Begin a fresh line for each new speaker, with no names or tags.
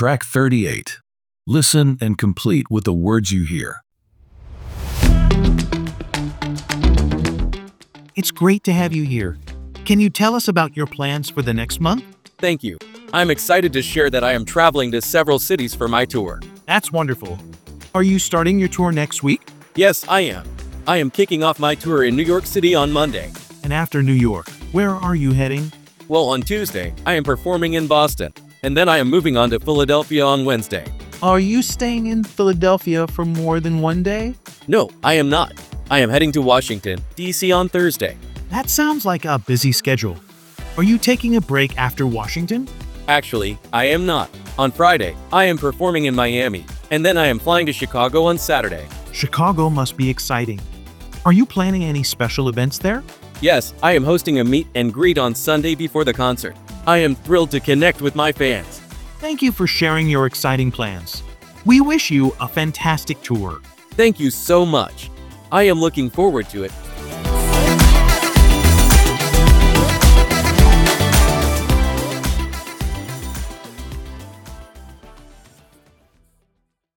Track 38. Listen and complete with the words you hear.
It's great to have you here. Can you tell us about your plans for the next month?
Thank you. I'm excited to share that I am traveling to several cities for my tour.
That's wonderful. Are you starting your tour next week?
Yes, I am. I am kicking off my tour in New York City on Monday.
And after New York, where are you heading?
Well, on Tuesday, I am performing in Boston, and then I am moving on to Philadelphia on Wednesday.
Are you staying in Philadelphia for more than one day?
No, I am not. I am heading to Washington, D.C. on Thursday.
That sounds like a busy schedule. Are you taking a break after Washington?
Actually, I am not. On Friday, I am performing in Miami, and then I am flying to Chicago on Saturday.
Chicago must be exciting. Are you planning any special events there?
Yes, I am hosting a meet and greet on Sunday before the concert. I am thrilled to connect with my fans.
Thank you for sharing your exciting plans. We wish you a fantastic tour.
Thank you so much. I am looking forward to it.